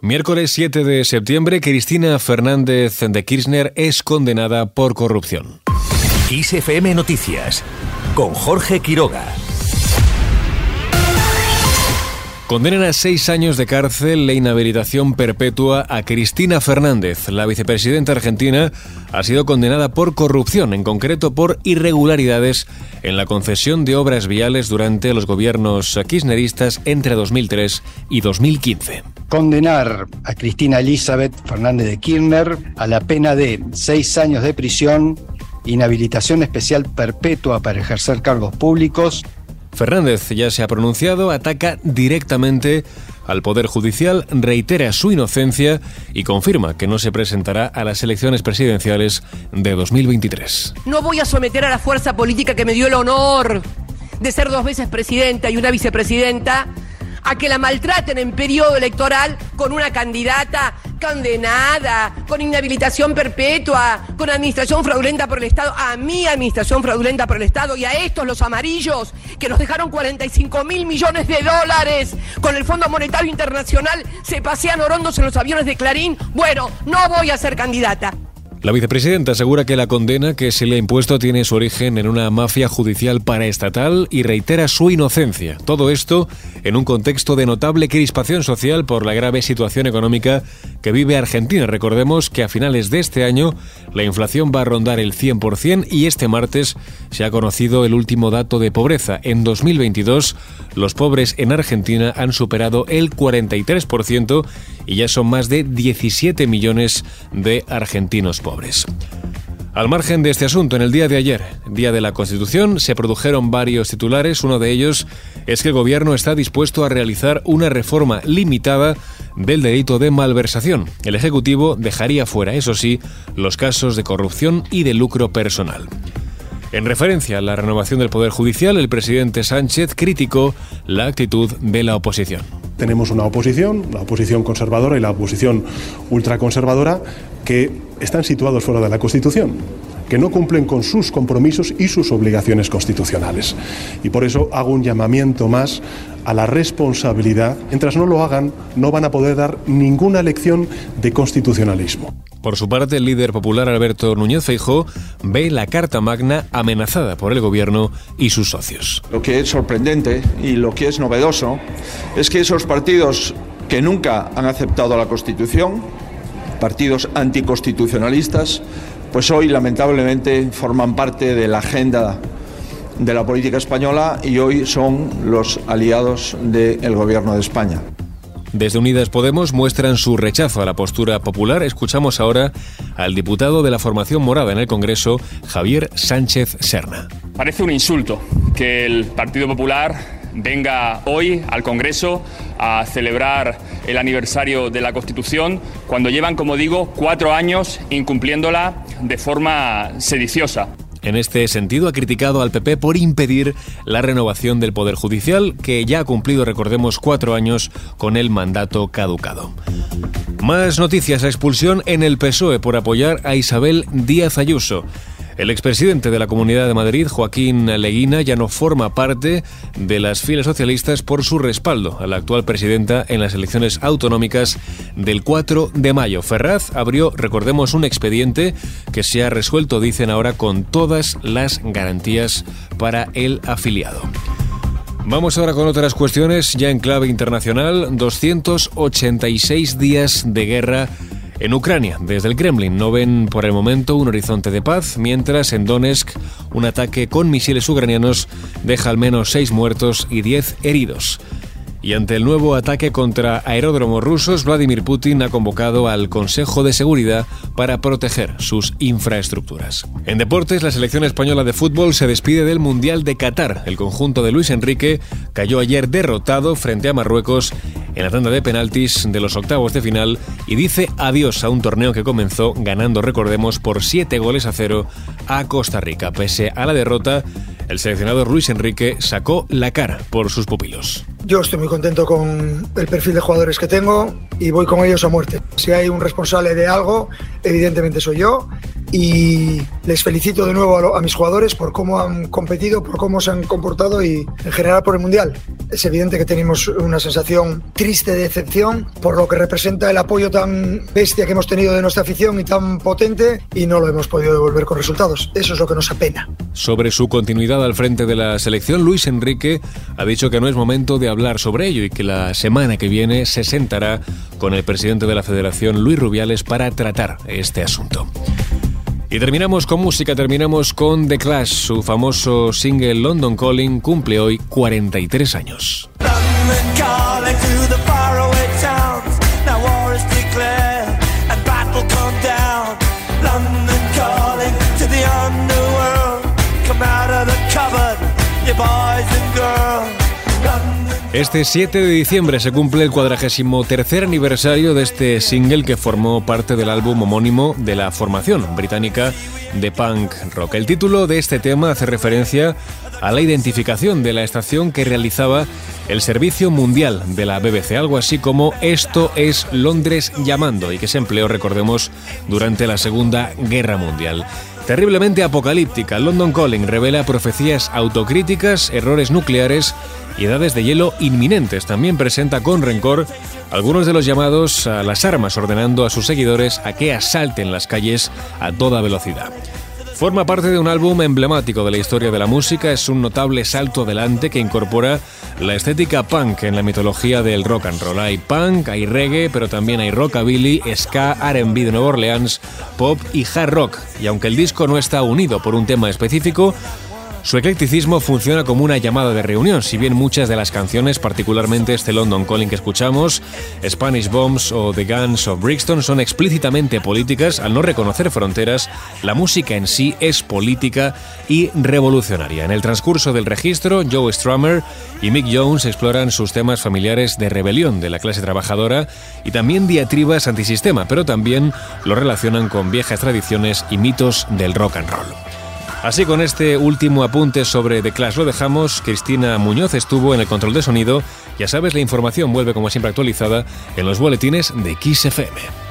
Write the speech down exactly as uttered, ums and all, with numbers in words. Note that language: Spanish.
Miércoles siete de septiembre, Cristina Fernández de Kirchner es condenada por corrupción. Kiss F M Noticias, con Jorge Quiroga. Condenan a seis años de cárcel e inhabilitación perpetua a Cristina Fernández. La vicepresidenta argentina ha sido condenada por corrupción, en concreto por irregularidades en la concesión de obras viales durante los gobiernos kirchneristas entre dos mil tres y dos mil quince. Condenar a Cristina Elizabeth Fernández de Kirchner a la pena de seis años de prisión, inhabilitación especial perpetua para ejercer cargos públicos. Fernández ya se ha pronunciado, ataca directamente al Poder Judicial, reitera su inocencia y confirma que no se presentará a las elecciones presidenciales de dos mil veintitrés. No voy a someter a la fuerza política que me dio el honor de ser dos veces presidenta y una vicepresidenta a que la maltraten en periodo electoral con una candidata condenada, con inhabilitación perpetua, con administración fraudulenta por el Estado, a mi administración fraudulenta por el Estado y a estos, los amarillos, que nos dejaron cuarenta y cinco mil millones de dólares con el Fondo Monetario Internacional, se pasean orondos en los aviones de Clarín. Bueno, no voy a ser candidata. La vicepresidenta asegura que la condena que se le ha impuesto tiene su origen en una mafia judicial paraestatal y reitera su inocencia. Todo esto en un contexto de notable crispación social por la grave situación económica que vive Argentina. Recordemos que a finales de este año la inflación va a rondar el cien por ciento y este martes se ha conocido el último dato de pobreza. En dos mil veintidós los pobres en Argentina han superado el cuarenta y tres por ciento y ya son más de diecisiete millones de argentinos pobres. Al margen de este asunto, en el día de ayer, Día de la Constitución, se produjeron varios titulares. Uno de ellos es que el Gobierno está dispuesto a realizar una reforma limitada del delito de malversación. El Ejecutivo dejaría fuera, eso sí, los casos de corrupción y de lucro personal. En referencia a la renovación del Poder Judicial, el presidente Sánchez criticó la actitud de la oposición. Tenemos una oposición, la oposición conservadora y la oposición ultraconservadora, que están situados fuera de la Constitución, que no cumplen con sus compromisos y sus obligaciones constitucionales. Y por eso hago un llamamiento más a la responsabilidad. Mientras no lo hagan, no van a poder dar ninguna lección de constitucionalismo. Por su parte, el líder popular Alberto Núñez Feijóo ve la Carta Magna amenazada por el Gobierno y sus socios. Lo que es sorprendente y lo que es novedoso es que esos partidos que nunca han aceptado la Constitución, partidos anticonstitucionalistas, pues hoy lamentablemente forman parte de la agenda de la política española y hoy son los aliados del Gobierno de España. Desde Unidas Podemos muestran su rechazo a la postura popular. Escuchamos ahora al diputado de la formación morada en el Congreso, Javier Sánchez Serna. Parece un insulto que el Partido Popular venga hoy al Congreso a celebrar el aniversario de la Constitución cuando llevan, como digo, cuatro años incumpliéndola de forma sediciosa. En este sentido, ha criticado al P P por impedir la renovación del Poder Judicial, que ya ha cumplido, recordemos, cuatro años con el mandato caducado. Más noticias: la expulsión en el P S O E por apoyar a Isabel Díaz Ayuso. El expresidente de la Comunidad de Madrid, Joaquín Leguina, ya no forma parte de las filas socialistas por su respaldo a la actual presidenta en las elecciones autonómicas del cuatro de mayo. Ferraz abrió, recordemos, un expediente que se ha resuelto, dicen ahora, con todas las garantías para el afiliado. Vamos ahora con otras cuestiones, ya en clave internacional. doscientos ochenta y seis días de guerra en Ucrania. Desde el Kremlin no ven por el momento un horizonte de paz, mientras en Donetsk un ataque con misiles ucranianos deja al menos seis muertos y diez heridos. Y ante el nuevo ataque contra aeródromos rusos, Vladimir Putin ha convocado al Consejo de Seguridad para proteger sus infraestructuras. En deportes, la selección española de fútbol se despide del Mundial de Qatar. El conjunto de Luis Enrique cayó ayer derrotado frente a Marruecos en la tanda de penaltis de los octavos de final y dice adiós a un torneo que comenzó ganando, recordemos, por siete goles a cero a Costa Rica. Pese a la derrota, el seleccionador Luis Enrique sacó la cara por sus pupilos. Yo estoy muy contento con el perfil de jugadores que tengo y voy con ellos a muerte. Si hay un responsable de algo, evidentemente soy yo. y les felicito de nuevo a, lo, a mis jugadores por cómo han competido, por cómo se han comportado y en general por el Mundial. Es evidente que tenemos una sensación triste de decepción por lo que representa el apoyo tan bestia que hemos tenido de nuestra afición y tan potente, y no lo hemos podido devolver con resultados. Eso es lo que nos apena. Sobre su continuidad al frente de la selección, Luis Enrique ha dicho que no es momento de hablar sobre ello y que la semana que viene se sentará con el presidente de la Federación, Luis Rubiales, para tratar este asunto. Y terminamos con música, terminamos con The Clash. Su famoso single London Calling cumple hoy cuarenta y tres años. Este siete de diciembre se cumple el cuadragésimo tercer aniversario de este single que formó parte del álbum homónimo de la formación británica de punk rock. El título de este tema hace referencia a la identificación de la estación que realizaba el Servicio Mundial de la B B C, algo así como Esto es Londres llamando, y que se empleó, recordemos, durante la Segunda Guerra Mundial. Terriblemente apocalíptica, London Calling revela profecías autocríticas, errores nucleares y edades de hielo inminentes. También presenta con rencor algunos de los llamados a las armas, ordenando a sus seguidores a que asalten las calles a toda velocidad. Forma parte de un álbum emblemático de la historia de la música, es un notable salto adelante que incorpora la estética punk en la mitología del rock and roll. Hay punk, hay reggae, pero también hay rockabilly, ska, R and B de Nueva Orleans, pop y hard rock. Y aunque el disco no está unido por un tema específico, su eclecticismo funciona como una llamada de reunión, si bien muchas de las canciones, particularmente este London Calling que escuchamos, Spanish Bombs o The Guns of Brixton, son explícitamente políticas. Al no reconocer fronteras, la música en sí es política y revolucionaria. En el transcurso del registro, Joe Strummer y Mick Jones exploran sus temas familiares de rebelión de la clase trabajadora y también diatribas antisistema, pero también lo relacionan con viejas tradiciones y mitos del rock and roll. Así, con este último apunte sobre The Clash lo dejamos. Cristina Muñoz estuvo en el control de sonido. Ya sabes, la información vuelve como siempre actualizada en los boletines de Kiss F M.